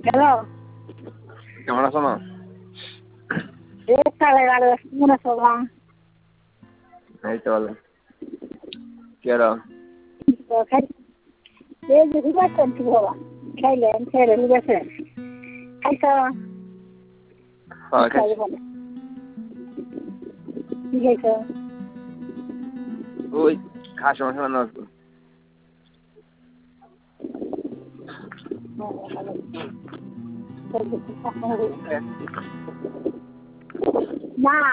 Hello কেমন আছো মা? তাহলে গাড়ি মনে সবাই এই তো ভালো। কি আর খাই এই যে হুবাইছেন কি বাবা খাইলেন খেয়ে হুবাইছেন খাইছ খাইছি। কি খাইছ ওই খাসি মাংস রান্না করতো। না